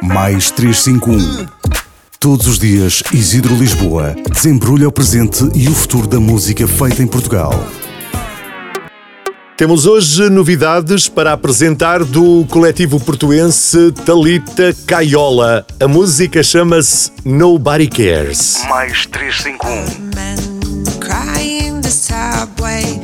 Mais 351. Todos os dias, Isidro Lisboa desembrulha o presente e o futuro da música feita em Portugal. Temos hoje novidades para apresentar do coletivo portuense Talita Caiola. A música chama-se Nobody Cares. Mais 351.